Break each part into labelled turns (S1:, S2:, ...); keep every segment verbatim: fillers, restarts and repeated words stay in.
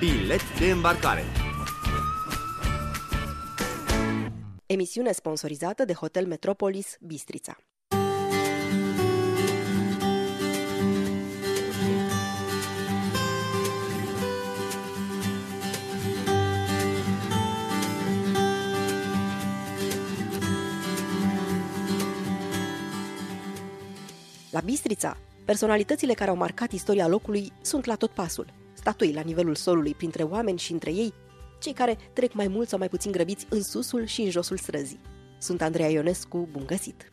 S1: Bilet de îmbarcare.
S2: Emisiune sponsorizată de Hotel Metropolis Bistrița. La Bistrița, personalitățile care au marcat istoria locului sunt la tot pasul. Statui la nivelul solului printre oameni și între ei, cei care trec mai mult sau mai puțin grăbiți în susul și în josul străzii. Sunt Andreea Ionescu, bun găsit!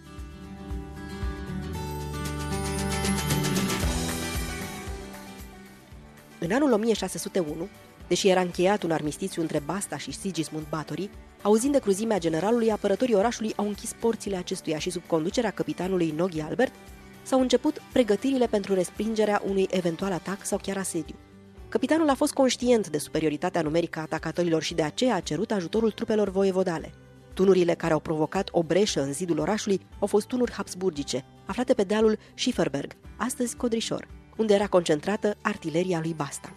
S2: În anul o mie șase sute unu, deși era încheiat un armistițiu între Basta și Sigismund Báthory, auzind de cruzimea generalului, apărătorii orașului au închis porțile acestuia și, sub conducerea capitanului Noghi Albert, s-au început pregătirile pentru respingerea unui eventual atac sau chiar asediu. Capitanul a fost conștient de superioritatea numerică a atacatorilor și de aceea a cerut ajutorul trupelor voievodale. Tunurile care au provocat o breșă în zidul orașului au fost tunuri habsburgice, aflate pe dealul Schifferberg, astăzi Codrișor, unde era concentrată artileria lui Basta.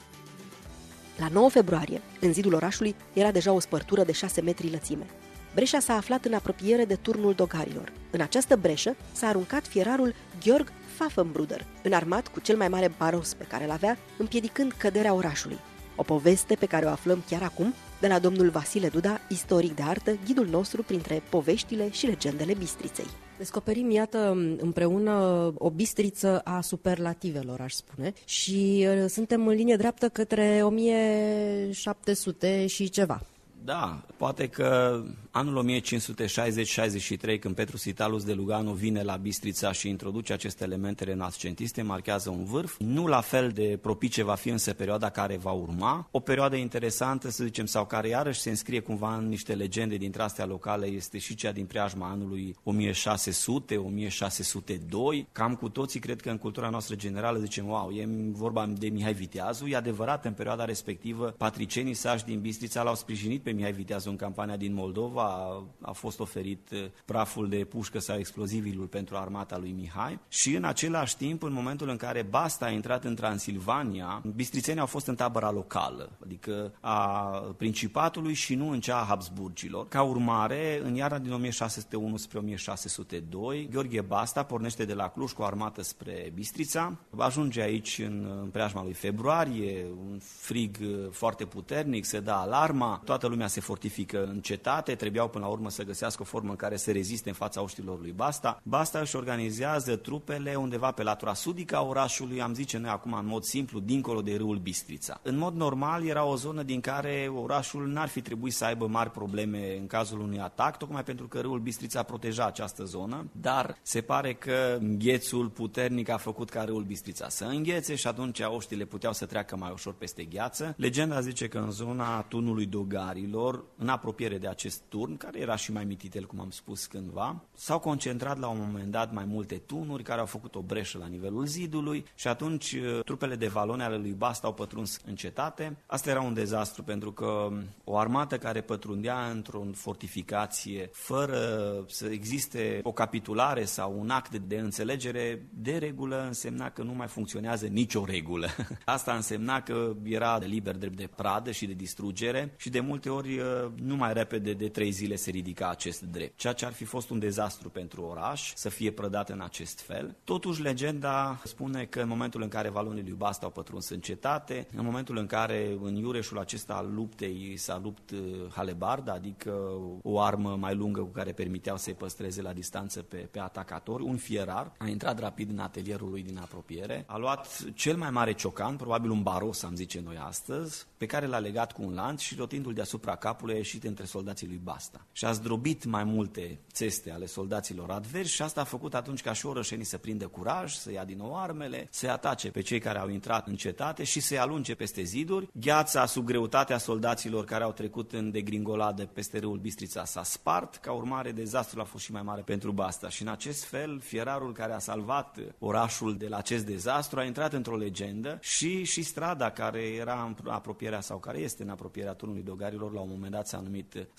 S2: La nouă februarie, în zidul orașului, era deja o spărtură de șase metri lățime. Breșa s-a aflat în apropiere de turnul dogarilor. În această breșă s-a aruncat fierarul Georg Pfaffenbruder, înarmat cu cel mai mare baros pe care îl avea, împiedicând căderea orașului. O poveste pe care o aflăm chiar acum de la domnul Vasile Duda, istoric de artă, ghidul nostru printre poveștile și legendele Bistriței.
S3: Descoperim, iată, împreună o Bistriță a superlativelor, aș spune, și suntem în linie dreaptă către o mie șapte sute și ceva.
S4: Da, poate că anul o mie cinci sute șaizeci șaizeci și trei, când Petrus Italus de Lugano vine la Bistrița și introduce aceste elemente renascentiste, marchează un vârf. Nu la fel de propice va fi însă perioada care va urma. O perioadă interesantă, să zicem, sau care iarăși se înscrie cumva în niște legende dintre astea locale, este și cea din preajma anului o mie șase sute - o mie șase sute doi. Cam cu toții cred că în cultura noastră generală zicem, wow, e vorba de Mihai Viteazu. E adevărat, în perioada respectivă, patricenii sași din Bistrița l-au sprijinit pe Mihai Viteazu în campania din Moldova, a, a fost oferit praful de pușcă sau explozivilul pentru armata lui Mihai și în același timp, în momentul în care Basta a intrat în Transilvania, bistrițenii au fost în tabăra locală, adică a Principatului și nu în cea a Habsburgilor. Ca urmare, în iarna din o mie șase sute unu spre o mie șase sute doi, Gheorghe Basta pornește de la Cluj cu o armată spre Bistrița, ajunge aici în, în preajma lui februarie, un frig foarte puternic, se dă alarma, toată lumea se fortifică în cetate, trebuiau până la urmă să găsească o formă în care să reziste în fața oștilor lui Basta. Basta își organizează trupele undeva pe latura sudică a orașului, am zice noi acum în mod simplu, dincolo de râul Bistrița. În mod normal era o zonă din care orașul n-ar fi trebuit să aibă mari probleme în cazul unui atac, tocmai pentru că râul Bistrița proteja această zonă, dar se pare că înghețul puternic a făcut ca râul Bistrița să înghețe și atunci oștile puteau să treacă mai ușor peste gheață. Legenda zice că în zona turnului Dogarilor, în apropiere de acest turn, care era și mai mititel, cum am spus cândva, s-au concentrat la un moment dat mai multe tunuri care au făcut o breșă la nivelul zidului și atunci trupele de valone ale lui Basta au pătruns în cetate. Asta era un dezastru pentru că o armată care pătrundea într-o fortificație fără să existe o capitulare sau un act de înțelegere, de regulă însemna că nu mai funcționează nicio regulă. Asta însemna că era de liber drept de pradă și de distrugere și de multe ori nu mai repede de trei zile se ridica acest drept, ceea ce ar fi fost un dezastru pentru oraș să fie prădat în acest fel. Totuși, legenda spune că în momentul în care valonii lui Basta au pătruns în cetate, în momentul în care în iureșul acesta al luptei s-a lupt halebarda, adică o armă mai lungă cu care permiteau să-i păstreze la distanță pe, pe atacatori, un fierar a intrat rapid în atelierul lui din apropiere, a luat cel mai mare ciocan, probabil un baros, am zice noi astăzi, pe care l-a legat cu un lanț și rotindu-l deasupra capului a ieșit între soldații lui Basta. Și a zdrobit mai multe țeste ale soldaților adversi și asta a făcut atunci ca și orășenii să prindă curaj, să ia din nou armele, să-i atace pe cei care au intrat în cetate și să-i alunge peste ziduri. Gheața, sub greutatea soldaților care au trecut în degringoladă peste râul Bistrița, s-a spart, ca urmare dezastrul a fost și mai mare pentru Basta și în acest fel fierarul care a salvat orașul de la acest dezastru a intrat într-o legendă și, și strada care era în apropierea sau care este în apropierea turnului Dogarilor, la un moment dat s-a numit strada Fierarului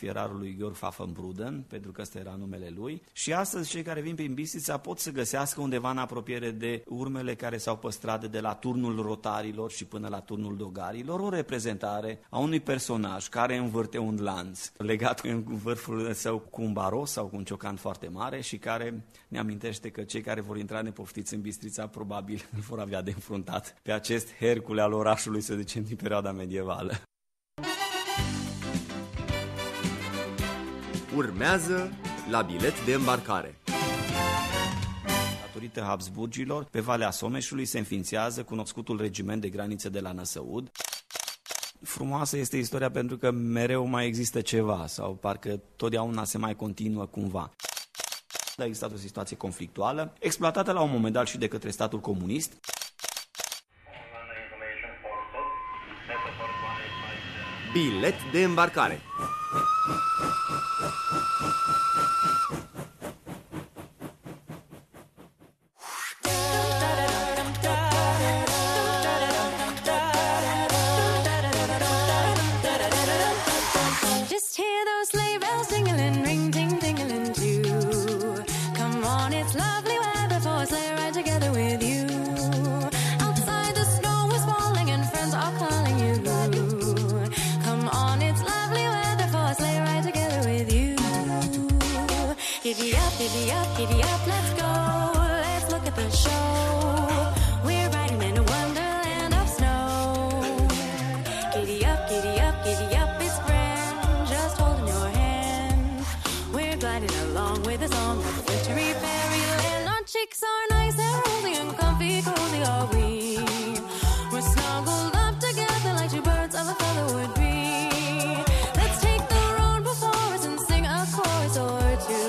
S4: fierarului Georg Pfaffenbruden, pentru că ăsta era numele lui. Și astăzi cei care vin prin Bistrița pot să găsească undeva în apropiere de urmele care s-au păstrat de la turnul rotarilor și până la turnul dogarilor, o reprezentare a unui personaj care învârte un lanț legat în vârful său cu un baros sau cu un ciocan foarte mare și care ne amintește că cei care vor intra nepoftiți în Bistrița probabil îl vor avea de înfruntat pe acest Hercule al orașului, să zicem, din perioada medievală.
S1: Urmează La bilet de îmbarcare.
S4: Datorită Habsburgilor, pe Valea Someșului se înființează cunoscutul regiment de graniță de la Năsăud. Frumoasă este istoria pentru că mereu mai există ceva sau parcă totdeauna se mai continuă cumva. A existat o situație conflictuală, exploatată la un moment dat și de către statul comunist.
S1: Bilet de îmbarcare.
S5: Giddy up, giddy up, let's go. Let's look at the show. We're riding in a wonderland of snow. Giddy up, giddy up, giddy up, it's grand. Just holding your hand. We're gliding along with a song of wintry fairyland. Our cheeks are nice and rosy and comfy, cozy are we. We're snuggled up together like two birds of a feather would be. Let's take the road before us and sing a chorus or two.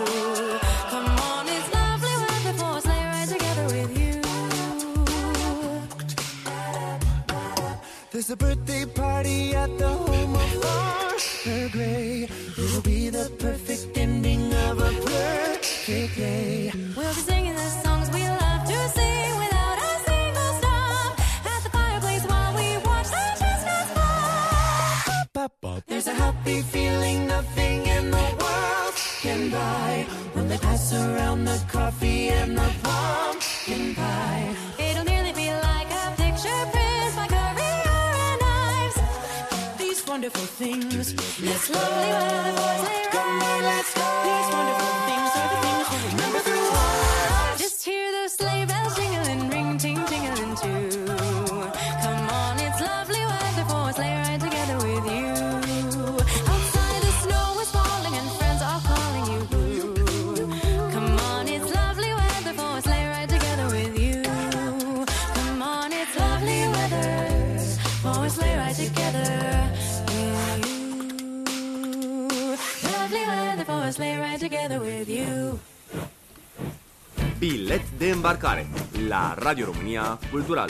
S6: There's a birthday party at the home of Arthur Gray. It'll be the perfect ending of a perfect day.
S5: We'll be singing the songs we love to sing without a single stop. At the fireplace while we watch the chestnuts pop.
S6: There's a happy feeling nothing in the world can buy when they pass around the coffee and the pumpkin pie.
S5: It'll nearly be like a picture print by Currier and Ives.
S6: These wonderful things.
S5: It's lovely weather for sleigh
S6: Come on, let's go. These wonderful things are the things we'll remember through our lives.
S5: Just hear those sleigh bells jingling, ring, ting, tingling too. Come on, it's lovely weather for a sleigh ride together with you. Outside the snow is falling and friends are calling you. Come on, it's lovely weather for a sleigh ride together with you. Come on, it's lovely weather for a sleigh ride together with you. Lovely weather for a sleigh ride together with you.
S1: Bilet de îmbarcare la Radio România Cultural.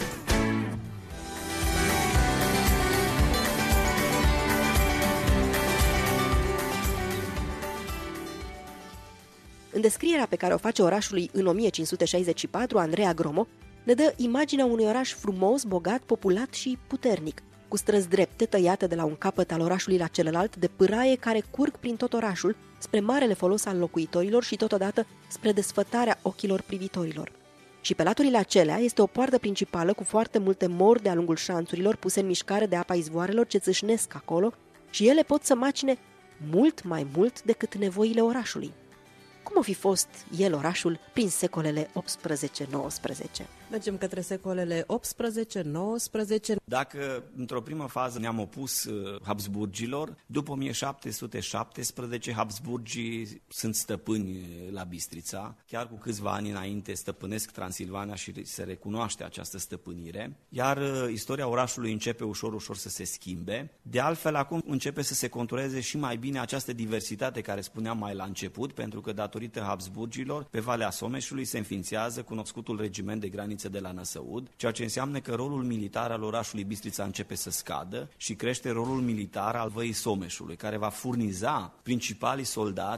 S2: În descrierea pe care o face orașului în o mie cinci sute șaizeci și patru, Andrea Gromo ne dă imaginea unui oraș frumos, bogat, populat și puternic, cu străzi drepte tăiate de la un capăt al orașului la celălalt de pâraie care curg prin tot orașul, spre marele folos al locuitorilor și totodată spre desfătarea ochilor privitorilor. Și pe laturile acelea este o poartă principală cu foarte multe mori de-a lungul șanțurilor puse în mișcare de apa izvoarelor ce țâșnesc acolo și ele pot să macine mult mai mult decât nevoile orașului. Cum o fi fost el orașul prin secolele optsprezece nouăsprezece?
S3: Mergem către secolele optsprezece nouăsprezece.
S4: Dacă într-o primă fază ne-am opus Habsburgilor, după o mie șapte sute șaptesprezece Habsburgii sunt stăpâni la Bistrița. Chiar cu câțiva ani înainte stăpânesc Transilvania și se recunoaște această stăpânire. Iar istoria orașului începe ușor, ușor să se schimbe. De altfel, acum începe să se contureze și mai bine această diversitate care spuneam mai la început, pentru că datorită Habsburgilor, pe Valea Someșului se înființează cunoscutul regiment de graniță de la Năsăud, ceea ce înseamnă că rolul militar al orașului Bistrița începe să scadă și crește rolul militar al Văii Someșului, care va furniza principalii soldați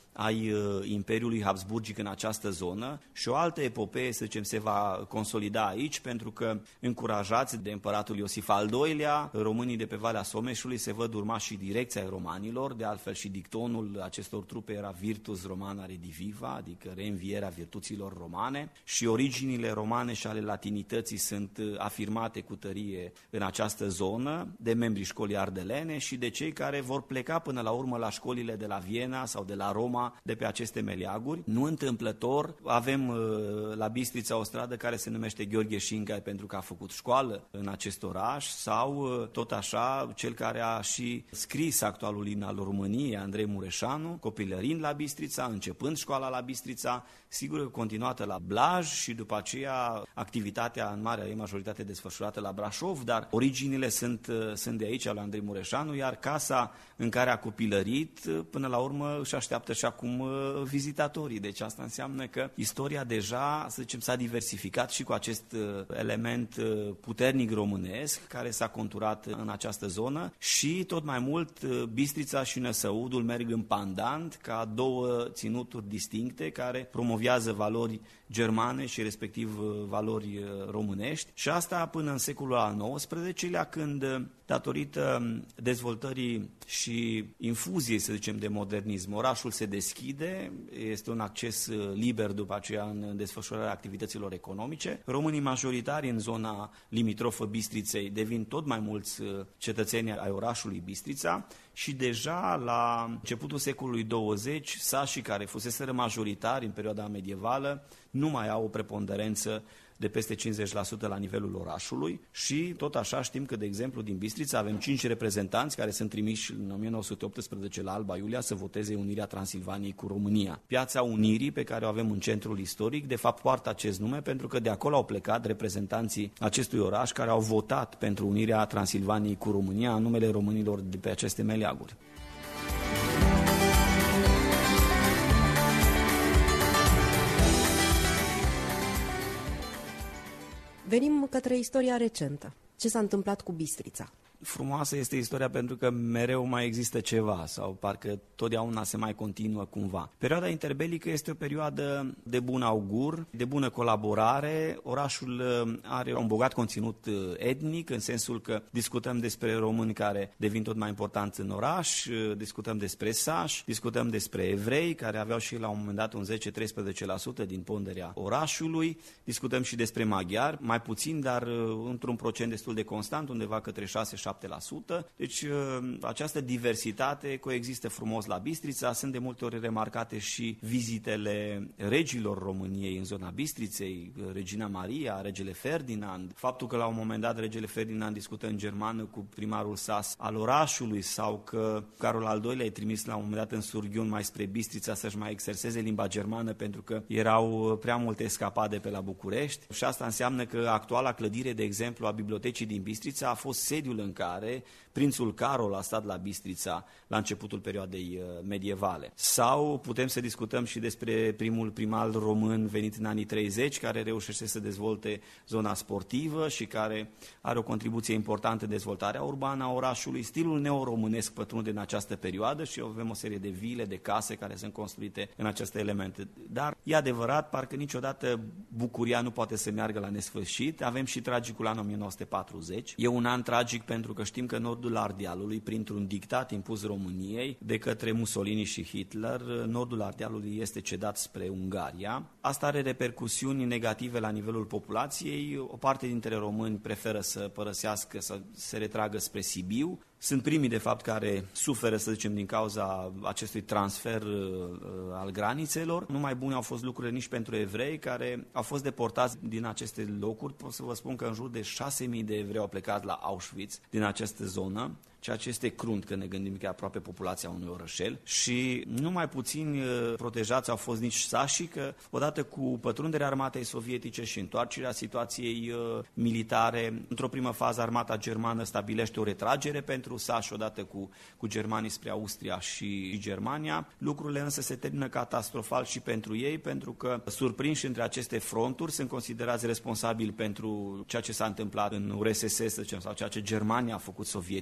S4: ai Imperiului Habsburgic în această zonă și o altă epopee, să zicem, se va consolida aici, pentru că încurajați de împăratul Iosif al doilea, românii de pe Valea Someșului se văd urmași și direcția romanilor, de altfel și dictonul acestor trupe era Virtus Romana Rediviva, adică reînvierea virtuților romane, și originile romane și ale latinității sunt afirmate cu tărie în această zonă de membrii școlii ardelene și de cei care vor pleca până la urmă la școlile de la Viena sau de la Roma de pe aceste meleaguri. Nu întâmplător avem la Bistrița o stradă care se numește Gheorghe Șincai pentru că a făcut școală în acest oraș, sau tot așa cel care a și scris actualul imn al României, Andrei Mureșanu, copilărind la Bistrița, începând școala la Bistrița, sigur că continuată la Blaj și după aceea activitatea în marea ei majoritate desfășurată la Brașov, dar originile sunt, sunt de aici, al lui Andrei Mureșanu, iar casa în care a copilărit până la urmă își așteaptă și acum vizitatorii. Deci asta înseamnă că istoria deja, să zicem, s-a diversificat și cu acest element puternic românesc care s-a conturat în această zonă și tot mai mult Bistrița și Năsăudul merg în pandant ca două ținuturi distincte care promovează valori germane și respectiv valori românești, și asta până în secolul al nouăsprezecelea, când, datorită dezvoltării și infuziei, să zicem, de modernism, orașul se deschide, este un acces liber după aceea în desfășurarea activităților economice. Românii majoritari în zona limitrofă Bistriței devin tot mai mulți cetățeni ai orașului Bistrița și deja la începutul secolului douăzeci, sașii care fuseseră majoritari în perioada medievală nu mai au o preponderență de peste cincizeci la sută la nivelul orașului și tot așa știm că, de exemplu, din Bistrița avem cinci reprezentanți care sunt trimiși în o mie nouă sute optsprezece la Alba Iulia să voteze unirea Transilvaniei cu România. Piața Unirii, pe care o avem în centrul istoric, de fapt poartă acest nume pentru că de acolo au plecat reprezentanții acestui oraș care au votat pentru unirea Transilvaniei cu România în numele românilor de pe aceste meleaguri.
S3: Venim către istoria recentă. Ce s-a întâmplat cu Bistrița?
S4: Frumoasă este istoria pentru că mereu mai există ceva sau parcă totdeauna se mai continuă cumva. Perioada interbelică este o perioadă de bun augur, de bună colaborare. Orașul are un bogat conținut etnic, în sensul că discutăm despre români care devin tot mai importanți în oraș, discutăm despre sași, discutăm despre evrei care aveau și la un moment dat un zece-treisprezece la sută din ponderea orașului, discutăm și despre maghiari, mai puțin, dar într-un procent destul de constant, undeva către șase șapte la sută. Deci această diversitate coexistă frumos la Bistrița. Sunt de multe ori remarcate și vizitele regilor României în zona Bistriței, regina Maria, regele Ferdinand, faptul că la un moment dat regele Ferdinand discută în germană cu primarul sas al orașului, sau că Carol al doilea e trimis la un moment dat în Surghiun mai spre Bistrița să-și mai exerseze limba germană pentru că erau prea multe escapade pe la București, și asta înseamnă că actuala clădire, de exemplu, a bibliotecii din Bistrița a fost sediul în care prințul Carol a stat la Bistrița la începutul perioadei medievale. Sau putem să discutăm și despre primul primar român venit în anii treizeci, care reușește să dezvolte zona sportivă și care are o contribuție importantă în dezvoltarea urbană a orașului. Stilul neoromânesc pătrunde în această perioadă și avem o serie de vile, de case care sunt construite în aceste elemente. Dar e adevărat, parcă niciodată bucuria nu poate să meargă la nesfârșit. Avem și tragicul an o mie nouă sute patruzeci. E un an tragic pentru că știm că nordul Ardealului, printr-un dictat impus României de către Mussolini și Hitler, nordul Ardealului este cedat spre Ungaria. Asta are repercusiuni negative la nivelul populației. O parte dintre români preferă să părăsească, să se retragă spre Sibiu. Sunt primii, de fapt, care suferă, să zicem, din cauza acestui transfer uh, al granițelor. Nu mai bune au fost lucrurile nici pentru evrei, care au fost deportați din aceste locuri. Pot să vă spun că în jur de șase mii de evrei au plecat la Auschwitz din această zonă, ceea ce este crunt când ne gândim că e aproape populația unui orășel. Și nu mai puțini protejați au fost nici sașii, că odată cu pătrunderea armatei sovietice și întoarcerea situației uh, militare, într-o primă fază armata germană stabilește o retragere pentru sași odată cu, cu germanii spre Austria și Germania. Lucrurile însă se termină catastrofal și pentru ei, pentru că surprinși între aceste fronturi sunt considerați responsabili pentru ceea ce s-a întâmplat în U R S S, să zicem, sau ceea ce Germania a făcut sovieticilor.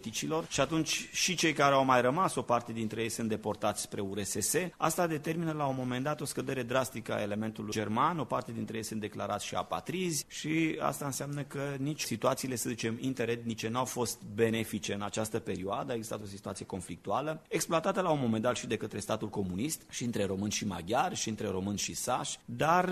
S4: și atunci și cei care au mai rămas, o parte dintre ei sunt deportați spre U R S S. Asta determină la un moment dat o scădere drastică a elementului german, o parte dintre ei sunt declarați și apatrizi și asta înseamnă că nici situațiile, să zicem, interetnice n-au fost benefice în această perioadă, a existat o situație conflictuală, exploatată la un moment dat și de către statul comunist, și între români și maghiari, și între români și sași, dar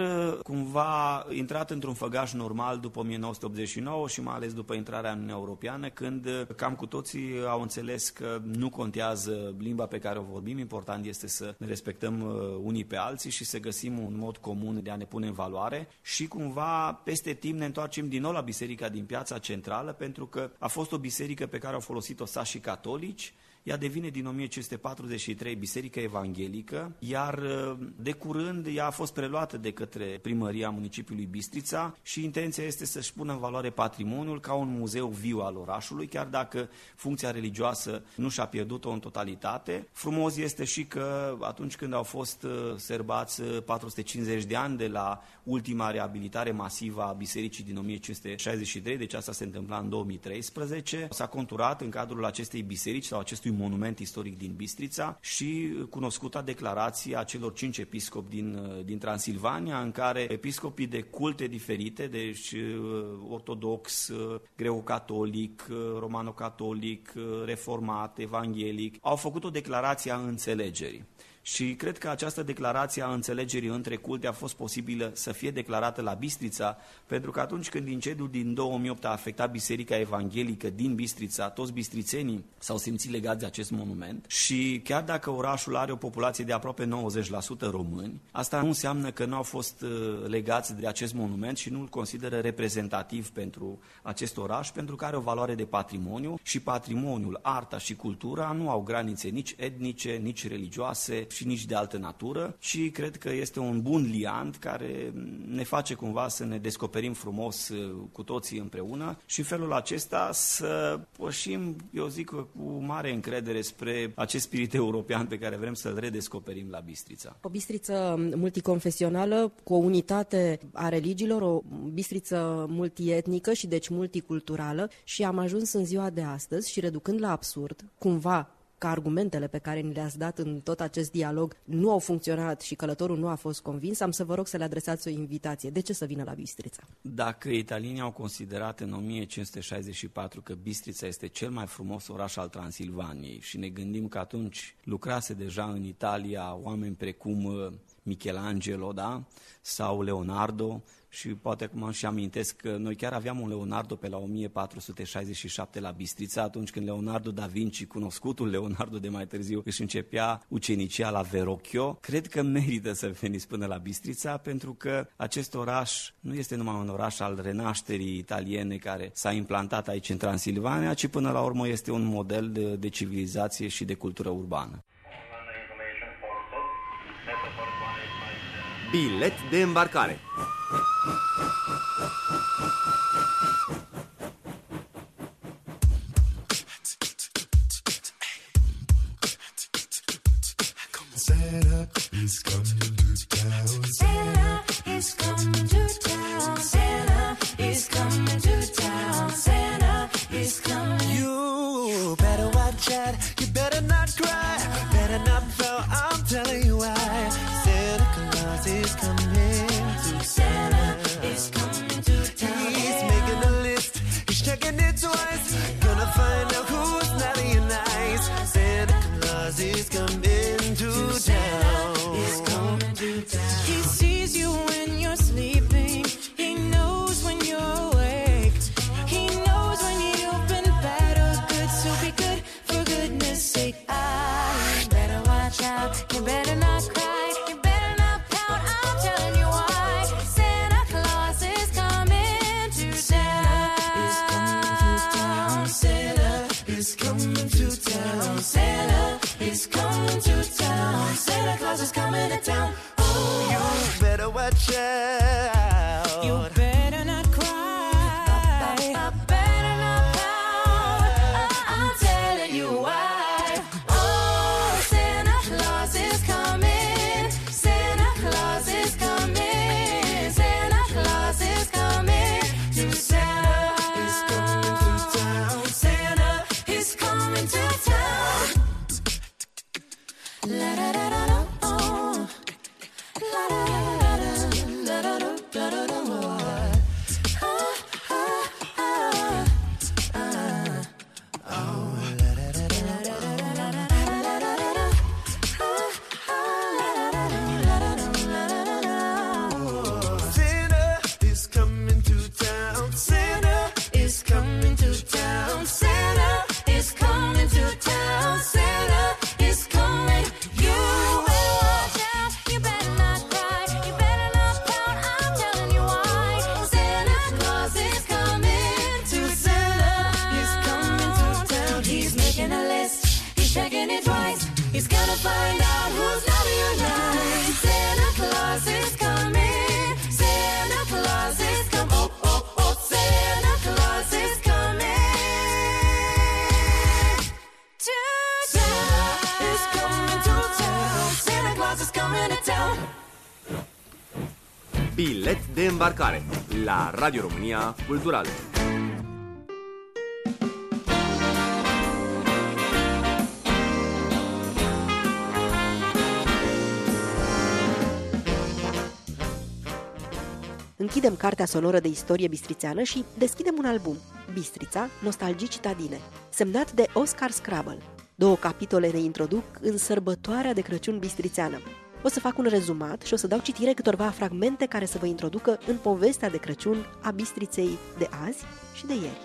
S4: cumva intrat într-un făgaș normal după o mie nouă sute optzeci și nouă și mai ales după intrarea în Uniunea Europeană, când cam cu toții au înțeles că nu contează limba pe care o vorbim, important este să ne respectăm unii pe alții și să găsim un mod comun de a ne pune în valoare și cumva peste timp ne întoarcem din nou la biserica din Piața Centrală, pentru că a fost o biserică pe care au folosit-o sașii catolici. Ea devine din o mie cinci sute patruzeci și trei biserică evanghelică, iar de curând ea a fost preluată de către primăria municipiului Bistrița și intenția este să-și pună în valoare patrimoniul ca un muzeu viu al orașului, chiar dacă funcția religioasă nu și-a pierdut-o în totalitate. Frumos este și că atunci când au fost sărbați patru sute cincizeci de ani de la ultima reabilitare masivă a bisericii din o mie cinci sute șaizeci și trei, deci asta se întâmpla în două mii treisprezece, s-a conturat în cadrul acestei biserici sau acestui monument istoric din Bistrița și cunoscuta declarație a celor cinci episcopi din, din Transilvania, în care episcopii de culte diferite, deci ortodox, greco-catolic, romano-catolic, reformat, evanghelic, au făcut o declarație a înțelegerii. Și cred că această declarație a înțelegerii între culte a fost posibilă să fie declarată la Bistrița, pentru că atunci când incendiul din două mii opt a afectat Biserica Evanghelică din Bistrița, toți bistrițenii s-au simțit legați de acest monument și chiar dacă orașul are o populație de aproape nouăzeci la sută români, asta nu înseamnă că nu au fost legați de acest monument și nu îl consideră reprezentativ pentru acest oraș, pentru că are o valoare de patrimoniu și patrimoniul, arta și cultura nu au granițe nici etnice, nici religioase și nici de altă natură, și cred că este un bun liant care ne face cumva să ne descoperim frumos cu toții împreună și în felul acesta să pășim, eu zic, cu mare încredere spre acest spirit european pe care vrem să-l redescoperim la Bistrița.
S3: O Bistriță multiconfesională, cu o unitate a religiilor, o Bistriță multietnică și deci multiculturală, și am ajuns în ziua de astăzi și, reducând la absurd, cumva, că argumentele pe care ni le-ați dat în tot acest dialog nu au funcționat și călătorul nu a fost convins, am să vă rog să le adresați o invitație. De ce să vină la Bistrița?
S4: Dacă italienii au considerat în o mie cinci sute șaizeci și patru că Bistrița este cel mai frumos oraș al Transilvaniei și ne gândim că atunci lucrase deja în Italia oameni precum Michelangelo, da? Sau Leonardo, și poate acum și amintesc că noi chiar aveam un Leonardo pe la o mie patru sute șaizeci și șapte la Bistrița, atunci când Leonardo da Vinci, cunoscutul Leonardo de mai târziu, își începea ucenicia la Verrocchio. Cred că merită să veniți până la Bistrița, pentru că acest oraș nu este numai un oraș al renașterii italiene care s-a implantat aici în Transilvania, ci până la urmă este un model de, de civilizație și de cultură urbană.
S1: Bilet de îmbarcare.
S6: Santa is coming to town.
S5: Santa is coming to town. Santa is coming to town. Santa is coming.
S6: You better watch out. You better not cry. Better not fail. I'm telling you why. Santa Claus is coming to
S5: Santa is coming to town.
S6: He's making a list. He's checking it twice. Gonna find out who's naughty and nice. Santa Claus is coming to town.
S5: Is coming to town. He sees you when you're sleeping. He knows when you're awake. He knows when you've been bad or good. So be good for goodness sake. Ah, you better watch out. You better not cry. You better not pout. I'm telling you why. Santa Claus is coming to town.
S6: Santa is coming to town.
S5: Santa is coming to town. Santa Claus is coming to town. Oh,
S6: You better watch out.
S5: you better not cry. Better not pout. I'm telling you why. Oh, Santa Claus is coming. Santa Claus is coming. Santa Claus is coming to town.
S6: Is coming to town.
S5: Santa is coming
S1: Bilet de îmbarcare la Radio România Cultural.
S2: Închidem cartea sonoră de istorie bistrițeană și deschidem un album, Bistrița, nostalgii citadine, semnat de Oscar Scrabble. Două capitole ne introduc în sărbătoarea de Crăciun bistrițeană. O să fac un rezumat și o să dau citire câtorva fragmente care să vă introducă în povestea de Crăciun a Bistriței de azi și de ieri.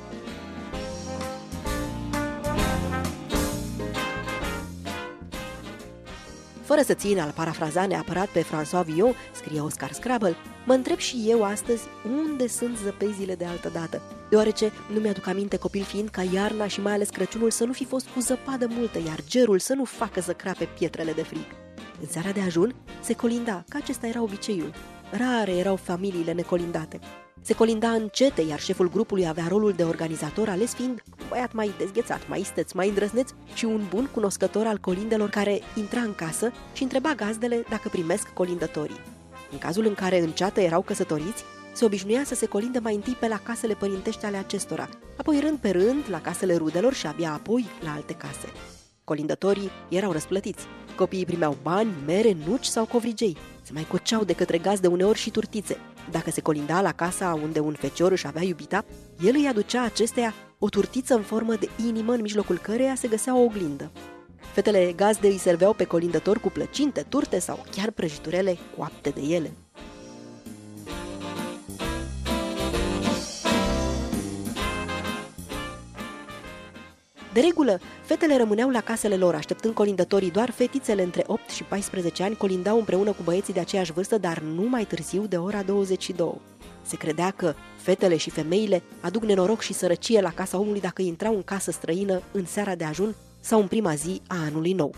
S2: Fără să țin al parafraza neapărat pe François Villon, scrie Oscar Scrabble, mă întreb și eu astăzi unde sunt zăpezile de altă dată, deoarece nu mi-aduc aminte copil fiind ca iarna și mai ales Crăciunul să nu fi fost cu zăpadă multă, iar gerul să nu facă să crape pietrele de frig. În seara de ajun se colinda, că acesta era obiceiul. Rare erau familiile necolindate. Se colinda încete, iar șeful grupului avea rolul de organizator, ales fiind un băiat mai dezghețat, mai isteț, mai îndrăzneț și un bun cunoscător al colindelor care intra în casă și întreba gazdele dacă primesc colindătorii. În cazul în care în ceată erau căsătoriți, se obișnuia să se colindă mai întâi pe la casele părintești ale acestora, apoi rând pe rând la casele rudelor și abia apoi la alte case. Colindătorii erau răsplătiți. Copiii primeau bani, mere, nuci sau covrigei. Se mai coceau de către gazde uneori și turtițe. Dacă se colinda la casa unde un fecior își avea iubita, el îi aducea acesteia o turtiță în formă de inimă în mijlocul căreia se găsea o oglindă. Fetele gazde îi serveau pe colindător cu plăcinte, turte sau chiar prăjiturele coapte de ele. De regulă, fetele rămâneau la casele lor, așteptând colindătorii. Doar fetițele între opt și paisprezece ani colindau împreună cu băieții de aceeași vârstă, dar nu mai târziu de ora douăzeci și două. Se credea că fetele și femeile aduc nenoroc și sărăcie la casa omului dacă intrau în casă străină în seara de ajun sau în prima zi a anului nou.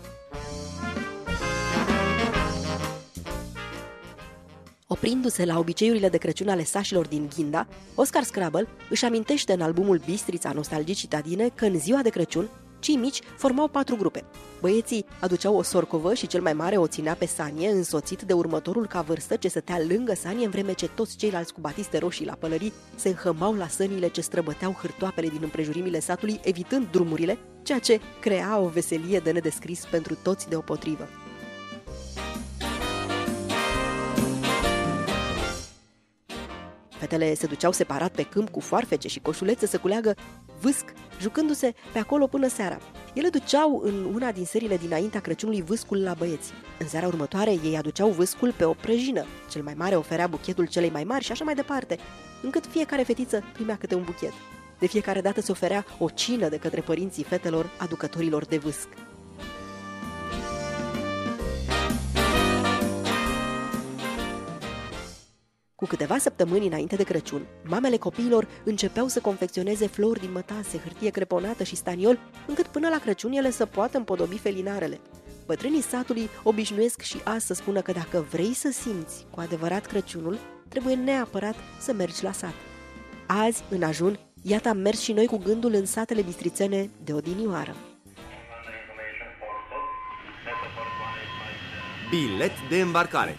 S2: Oprindu-se la obiceiurile de Crăciun ale sașilor din Ghinda, Oscar Scrabble își amintește în albumul Bistrița, nostalgii citadine, că în ziua de Crăciun, cei mici formau patru grupe. Băieții aduceau o sorcovă și cel mai mare o ținea pe sanie, însoțit de următorul ca vârstă ce stătea lângă sanie, în vreme ce toți ceilalți cu batiste roșii la pălării se înhămau la sănile ce străbăteau hârtoapele din împrejurimile satului, evitând drumurile, ceea ce crea o veselie de nedescris pentru toți deopotrivă. Fetele se duceau separat pe câmp cu foarfece și coșulețe să culeagă vâsc, jucându-se pe acolo până seara. Ele duceau în una din serile dinaintea Crăciunului vâscul la băieți. În seara următoare ei aduceau vâscul pe o prăjină. Cel mai mare oferea buchetul celei mai mari și așa mai departe, încât fiecare fetiță primea câte un buchet. De fiecare dată se oferea o cină de către părinții fetelor aducătorilor de vâsc. Cu câteva săptămâni înainte de Crăciun, mamele copiilor începeau să confecționeze flori din mătase, hârtie creponată și staniol, încât până la Crăciun ele să poată împodobi felinarele. Bătrânii satului obișnuiesc și azi să spună că dacă vrei să simți cu adevărat Crăciunul, trebuie neapărat să mergi la sat. Azi, în ajun, iată am mers și noi cu gândul în satele bistrițene de odinioară.
S1: Bilet de îmbarcare.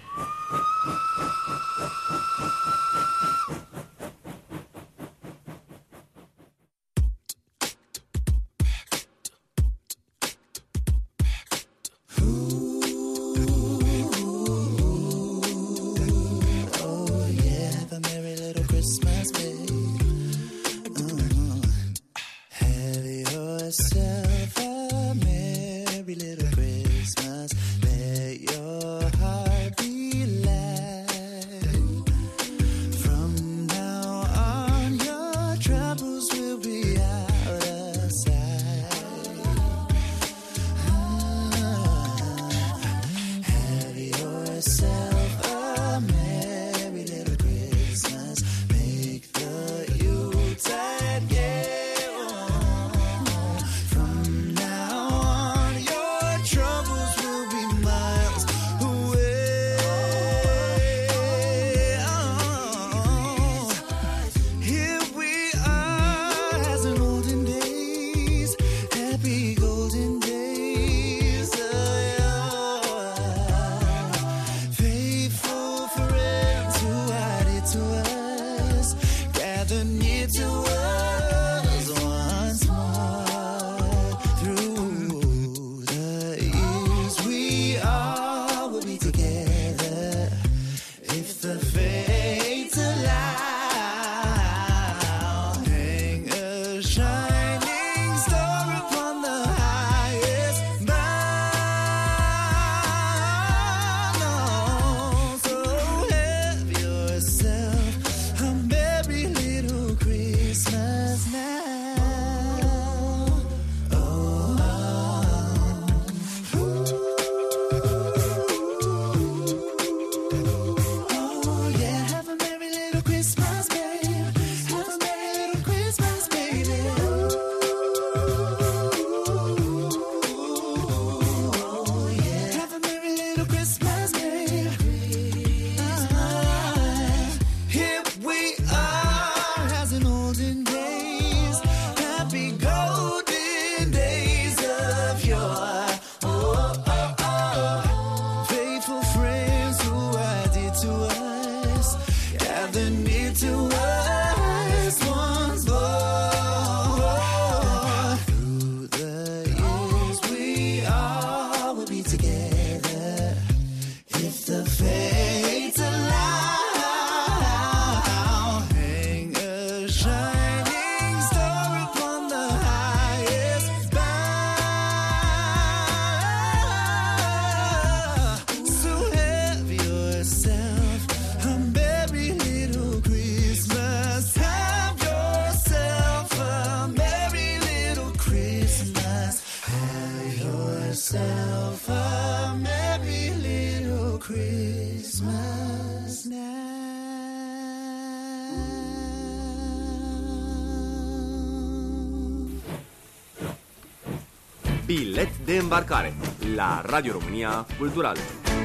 S6: little Christmas now.
S1: Bilet de îmbarcare la Radio România Cultural.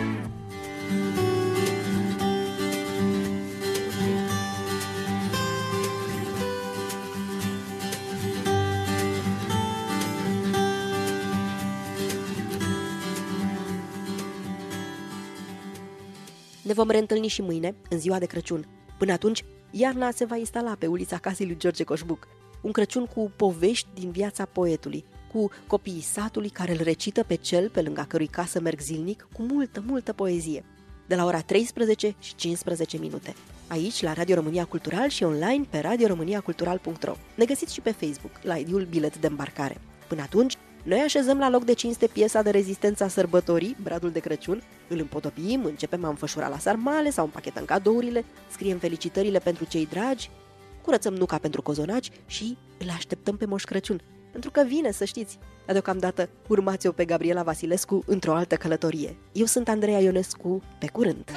S2: Ne vom reîntâlni și mâine, în ziua de Crăciun. Până atunci, iarna se va instala pe ulița casei lui George Coșbuc. Un Crăciun cu povești din viața poetului, cu copiii satului care îl recită pe cel pe lângă cărui casă merg zilnic, cu multă, multă poezie. De la ora treisprezece și cincisprezece minute. Aici, la Radio România Cultural și online pe radio românia cultural punct ro. Ne găsiți și pe Facebook, la I D-ul Bilet de îmbarcare. Până atunci, noi așezăm la loc de cinste piesa de rezistență a sărbătorii, Bradul de Crăciun, îl împotopim, începem a înfășura la sarmale sau împachetăm cadourile, scriem felicitările pentru cei dragi, curățăm nuca pentru cozonaci și îl așteptăm pe Moș Crăciun. Pentru că vine, să știți. Dar deocamdată urmați-o pe Gabriela Vasilescu într-o altă călătorie. Eu sunt Andreea Ionescu, pe curând!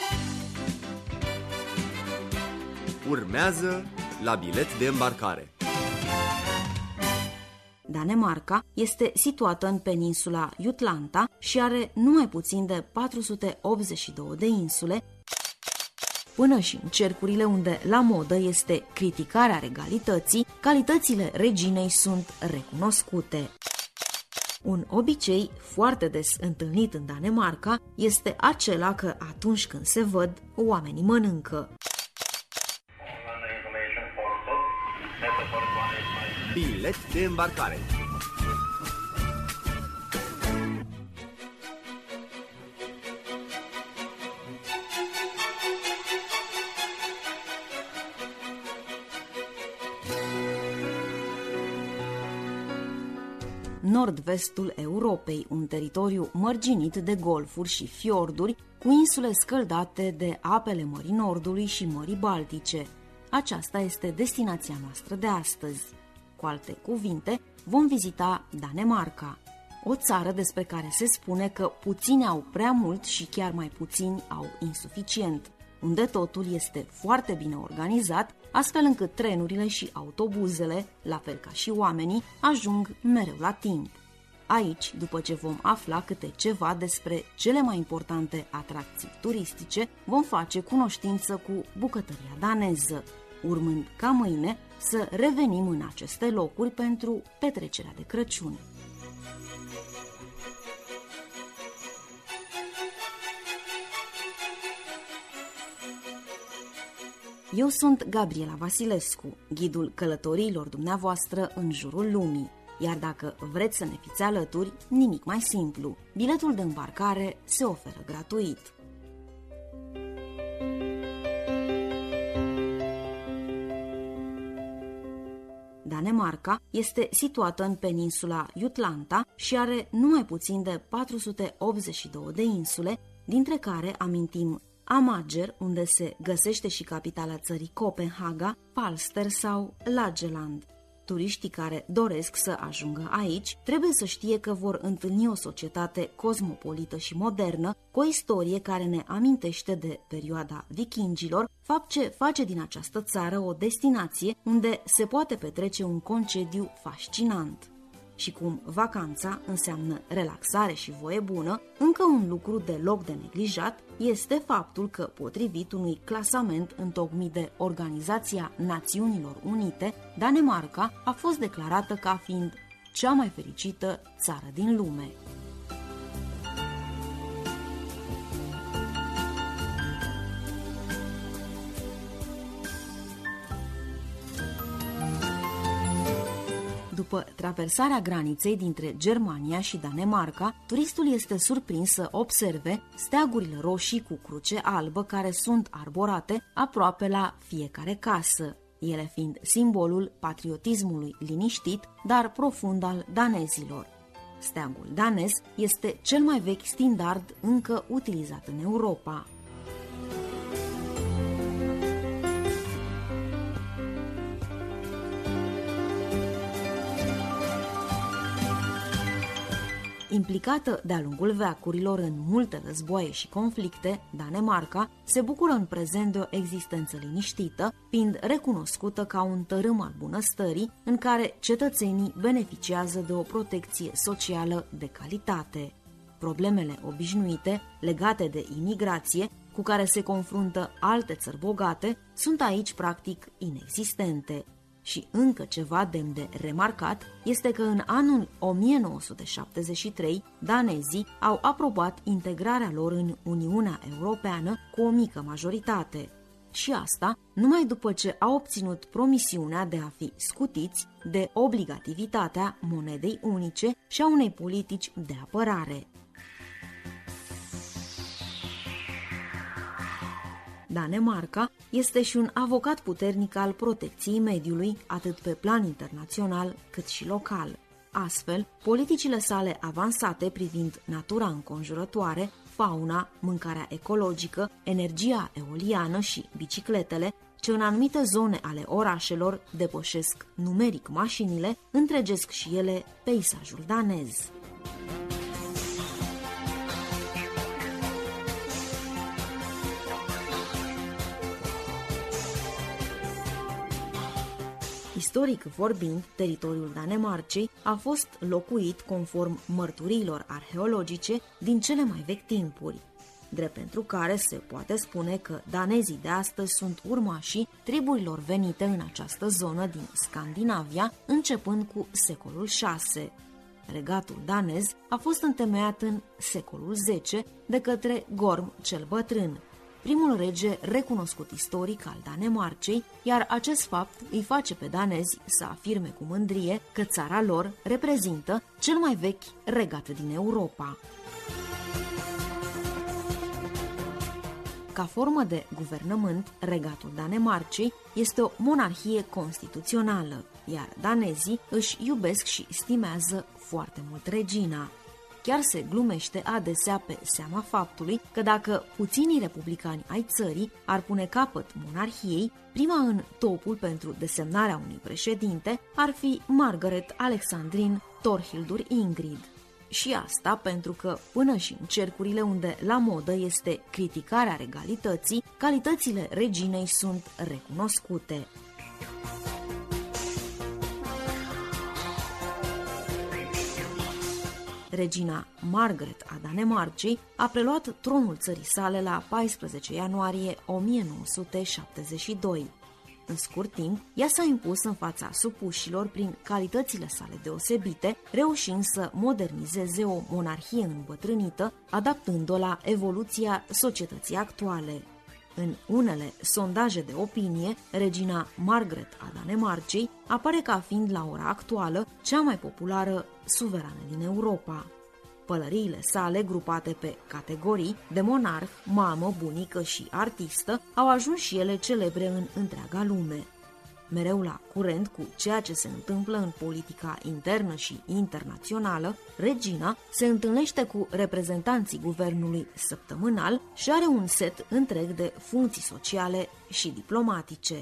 S1: Urmează la Bilet de îmbarcare.
S7: Danemarca este situată în peninsula Jutlanda și are numai puțin de patru sute optzeci și două de insule, până și în cercurile unde la modă este criticarea regalității, calitățile reginei sunt recunoscute. Un obicei foarte des întâlnit în Danemarca este acela că atunci când se văd, oamenii mănâncă.
S1: Bilet de îmbarcare.
S7: Nord-vestul Europei, un teritoriu mărginit de golfuri și fiorduri, cu insule scăldate de apele Mării Nordului și Mării Baltice. Aceasta este destinația noastră de astăzi. Cu alte cuvinte, vom vizita Danemarca, o țară despre care se spune că puțini au prea mult și chiar mai puțini au insuficient, unde totul este foarte bine organizat, astfel încât trenurile și autobuzele, la fel ca și oamenii, ajung mereu la timp. Aici, după ce vom afla câte ceva despre cele mai importante atracții turistice, vom face cunoștință cu bucătăria daneză, urmând ca mâine să revenim în aceste locuri pentru petrecerea de Crăciun. Eu sunt Gabriela Vasilescu, ghidul călătoriilor dumneavoastră în jurul lumii. Iar dacă vreți să ne fiți alături, nimic mai simplu. Biletul de îmbarcare se oferă gratuit. Danemarca este situată în peninsula Jutlanda și are numai puțin de patru sute optzeci și două de insule, dintre care amintim Amager, unde se găsește și capitala țării Copenhaga, Falster sau Lageland. Turiștii care doresc să ajungă aici trebuie să știe că vor întâlni o societate cosmopolită și modernă, cu o istorie care ne amintește de perioada vikingilor, fapt ce face din această țară o destinație unde se poate petrece un concediu fascinant. Și cum vacanța înseamnă relaxare și voie bună, încă un lucru deloc de neglijat este faptul că, potrivit unui clasament întocmit de Organizația Națiunilor Unite, Danemarca a fost declarată ca fiind cea mai fericită țară din lume. După traversarea graniței dintre Germania și Danemarca, turistul este surprins să observe steagurile roșii cu cruce albă care sunt arborate aproape la fiecare casă, ele fiind simbolul patriotismului liniștit, dar profund al danezilor. Steagul danez este cel mai vechi standard încă utilizat în Europa. Implicată de-a lungul veacurilor în multe războaie și conflicte, Danemarca se bucură în prezent de o existență liniștită, fiind recunoscută ca un tărâm al bunăstării în care cetățenii beneficiază de o protecție socială de calitate. Problemele obișnuite legate de imigrație, cu care se confruntă alte țări bogate, sunt aici practic inexistente. Și încă ceva demn de remarcat este că în anul o mie nouă sute șaptezeci și trei danezii au aprobat integrarea lor în Uniunea Europeană cu o mică majoritate. Și asta numai după ce au obținut promisiunea de a fi scutiți de obligativitatea monedei unice și a unei politici de apărare. Danemarca este și un avocat puternic al protecției mediului, atât pe plan internațional cât și local. Astfel, politicile sale avansate privind natura înconjurătoare, fauna, mâncarea ecologică, energia eoliană și bicicletele, ce în anumite zone ale orașelor depășesc numeric mașinile, întregesc și ele peisajul danez. Istoric vorbind, teritoriul Danemarcei a fost locuit conform mărturiilor arheologice din cele mai vechi timpuri, drept pentru care se poate spune că danezii de astăzi sunt urmașii triburilor venite în această zonă din Scandinavia, începând cu secolul șase. Regatul danez a fost întemeiat în secolul zece de către Gorm cel Bătrân, primul rege recunoscut istoric al Danemarcei, iar acest fapt îi face pe danezi să afirme cu mândrie că țara lor reprezintă cel mai vechi regat din Europa. Ca formă de guvernământ, regatul Danemarcei este o monarhie constituțională, iar danezii își iubesc și stimează foarte mult regina. Chiar se glumește adesea pe seama faptului că dacă puținii republicani ai țării ar pune capăt monarhiei, prima în topul pentru desemnarea unui președinte ar fi Margaret Alexandrine Thorhildur Ingrid. Și asta pentru că, până și în cercurile unde la modă este criticarea regalității, calitățile reginei sunt recunoscute. Regina Margaret a Danemarcei a preluat tronul țării sale la paisprezece ianuarie o mie nouă sute șaptezeci și doi. În scurt timp, ea s-a impus în fața supușilor prin calitățile sale deosebite, reușind să modernizeze o monarhie îmbătrânită, adaptând-o la evoluția societății actuale. În unele sondaje de opinie, regina Margaret a Danemarcei apare ca fiind la ora actuală cea mai populară suverană din Europa. Pălăriile sale, grupate pe categorii de monarh, mamă, bunică și artistă, au ajuns și ele celebre în întreaga lume. Mereu la curent cu ceea ce se întâmplă în politica internă și internațională, regina se întâlnește cu reprezentanții guvernului săptămânal și are un set întreg de funcții sociale și diplomatice.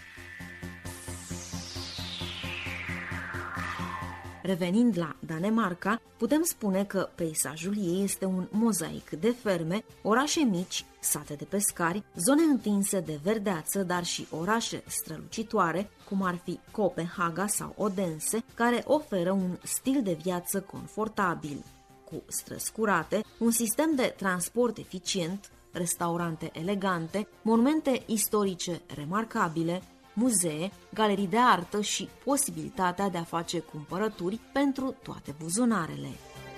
S7: Revenind la Danemarca, putem spune că peisajul ei este un mozaic de ferme, orașe mici, sate de pescari, zone întinse de verdeață, dar și orașe strălucitoare, cum ar fi Copenhaga sau Odense, care oferă un stil de viață confortabil, cu străzi curate, un sistem de transport eficient, restaurante elegante, monumente istorice remarcabile, muzee, galerii de artă și posibilitatea de a face cumpărături pentru toate buzunarele.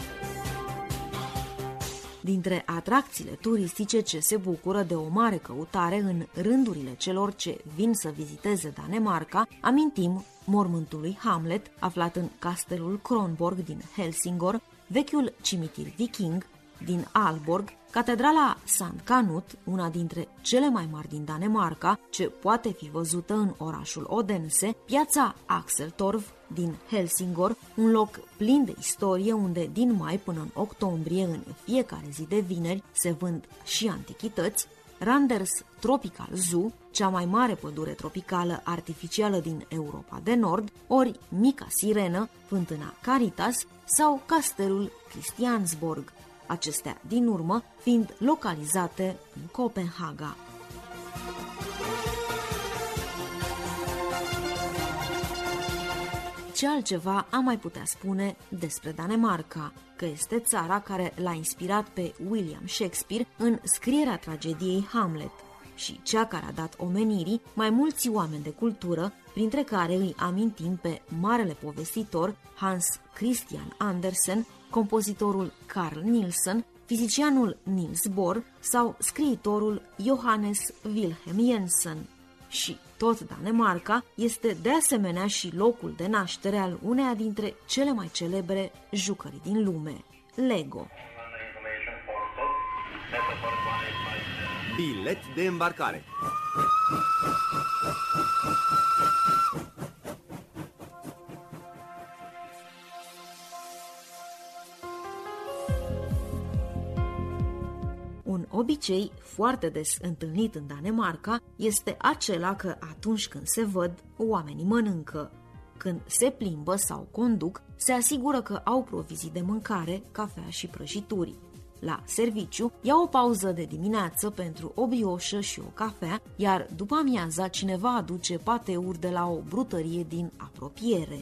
S7: Dintre atracțiile turistice ce se bucură de o mare căutare în rândurile celor ce vin să viziteze Danemarca, amintim mormântul lui Hamlet, aflat în castelul Kronborg din Helsingor, vechiul cimitir viking din Aalborg, catedrala Sankt Knut, una dintre cele mai mari din Danemarca, ce poate fi văzută în orașul Odense, piața Axeltorv din Helsingor, un loc plin de istorie unde din mai până în octombrie, în fiecare zi de vineri, se vând și antichități, Randers Tropical Zoo, cea mai mare pădure tropicală artificială din Europa de Nord, ori Mica Sirenă, fântâna Caritas sau castelul Christiansborg, acestea din urmă fiind localizate în Copenhaga. Ce altceva am mai putea spune despre Danemarca? Că este țara care l-a inspirat pe William Shakespeare în scrierea tragediei Hamlet și cea care a dat omenirii mai mulți oameni de cultură, printre care îi amintim pe marele povestitor Hans Christian Andersen, compozitorul Carl Nielsen, fizicianul Niels Bohr sau scriitorul Johannes Wilhelm Jensen. Și tot Danemarca este de asemenea și locul de naștere al uneia dintre cele mai celebre jucării din lume, Lego.
S1: Bilet de îmbarcare.
S7: Un obicei foarte des întâlnit în Danemarca este acela că atunci când se văd, oamenii mănâncă. Când se plimbă sau conduc, se asigură că au provizii de mâncare, cafea și prăjituri. La serviciu, ia o pauză de dimineață pentru o brioșă și o cafea, iar după amiaza cineva aduce pateuri de la o brutărie din apropiere.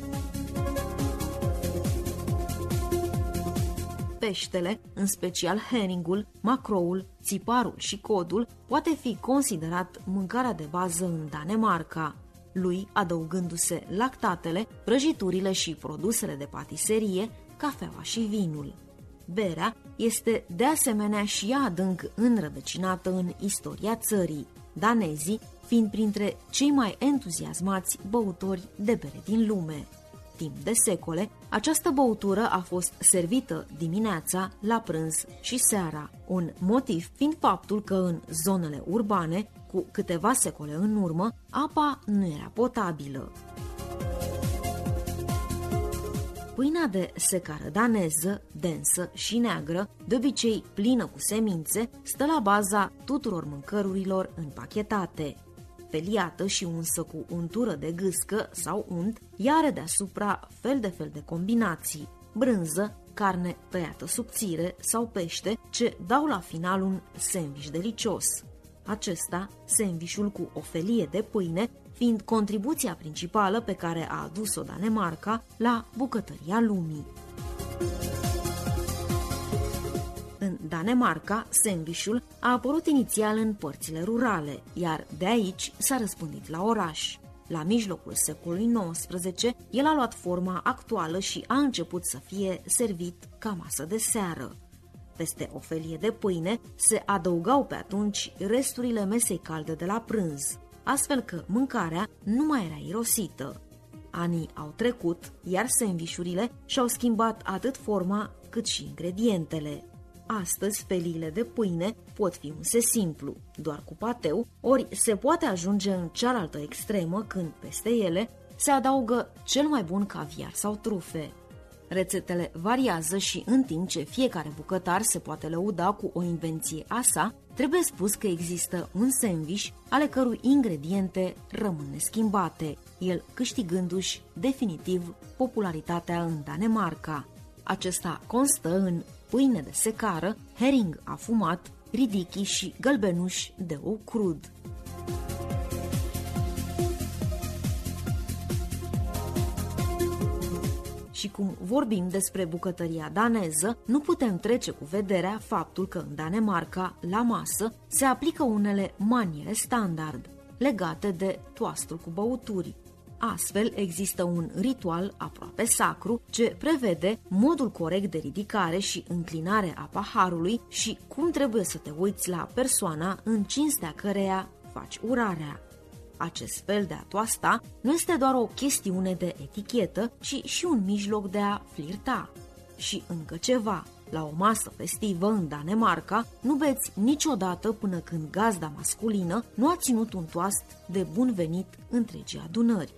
S7: Peștele, în special heringul, macroul, țiparul și codul, poate fi considerat mâncarea de bază în Danemarca, lui adăugându-se lactatele, prăjiturile și produsele de patiserie, cafeaua și vinul. Berea este de asemenea și ea adânc înrădăcinată în istoria țării, danezii fiind printre cei mai entuziasmați băutori de bere din lume. Timp de secole, această băutură a fost servită dimineața, la prânz și seara, un motiv fiind faptul că în zonele urbane, cu câteva secole în urmă, apa nu era potabilă. Pâinea de secară daneză, densă și neagră, de obicei plină cu semințe, stă la baza tuturor mâncărurilor împachetate. Feliată și unsă cu untură de gâscă sau unt, ea are deasupra fel de fel de combinații, brânză, carne tăiată subțire sau pește, ce dau la final un sandwich delicios. Acesta, sandwichul cu o felie de pâine, fiind contribuția principală pe care a adus-o Danemarca la bucătăria lumii. În Danemarca, sandwichul a apărut inițial în părțile rurale, iar de aici s-a răspândit la oraș. La mijlocul secolului nouăsprezece, el a luat forma actuală și a început să fie servit ca masă de seară. Peste o felie de pâine se adăugau pe atunci resturile mesei calde de la prânz, astfel că mâncarea nu mai era irosită. Anii au trecut, iar sandvișurile și-au schimbat atât forma cât și ingredientele. astăzi feliile de pâine pot fi unse simplu, doar cu pateu, ori se poate ajunge în cealaltă extremă când peste ele se adaugă cel mai bun caviar sau trufe. Rețetele variază și în timp ce fiecare bucătar se poate lăuda cu o invenție a sa, trebuie spus că există un sandwich ale cărui ingrediente rămân neschimbate, el câștigându-și definitiv popularitatea în Danemarca. Acesta constă în pâine de secară, herring afumat, ridichi și gălbenuș de ou crud. Și cum vorbim despre bucătăria daneză, nu putem trece cu vederea faptul că în Danemarca, la masă, se aplică unele maniere standard, legate de toastul cu băuturi. Astfel, există un ritual aproape sacru ce prevede modul corect de ridicare și înclinare a paharului și cum trebuie să te uiți la persoana în cinstea căreia faci urarea. Acest fel de a toasta nu este doar o chestiune de etichetă, ci și un mijloc de a flirta. Și încă ceva, la o masă festivă în Danemarca, nu beți niciodată până când gazda masculină nu a ținut un toast de bun venit întregii adunări.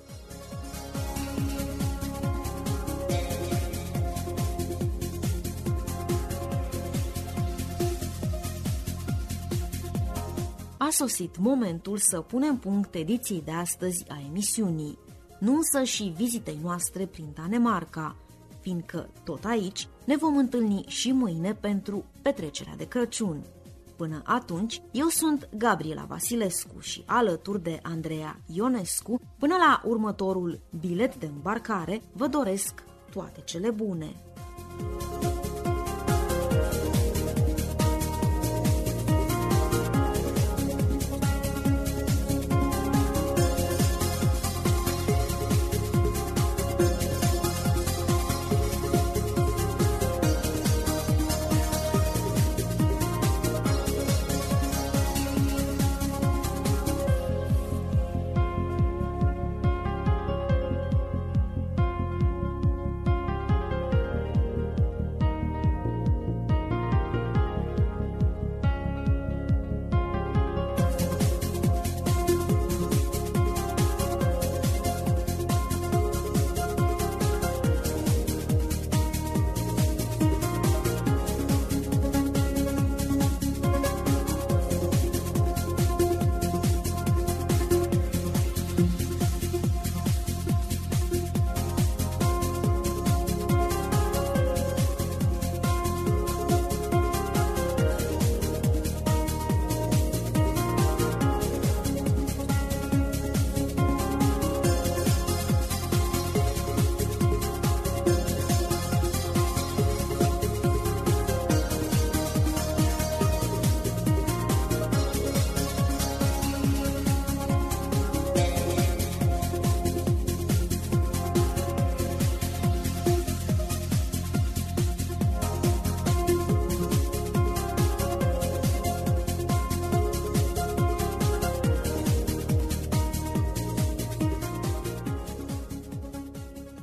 S7: A sosit momentul să punem punct ediției de astăzi a emisiunii, nu însă și vizitei noastre prin Danemarca, fiindcă tot aici ne vom întâlni și mâine pentru petrecerea de Crăciun. Până atunci, eu sunt Gabriela Vasilescu și alături de Andreea Ionescu, până la următorul bilet de îmbarcare, vă doresc toate cele bune!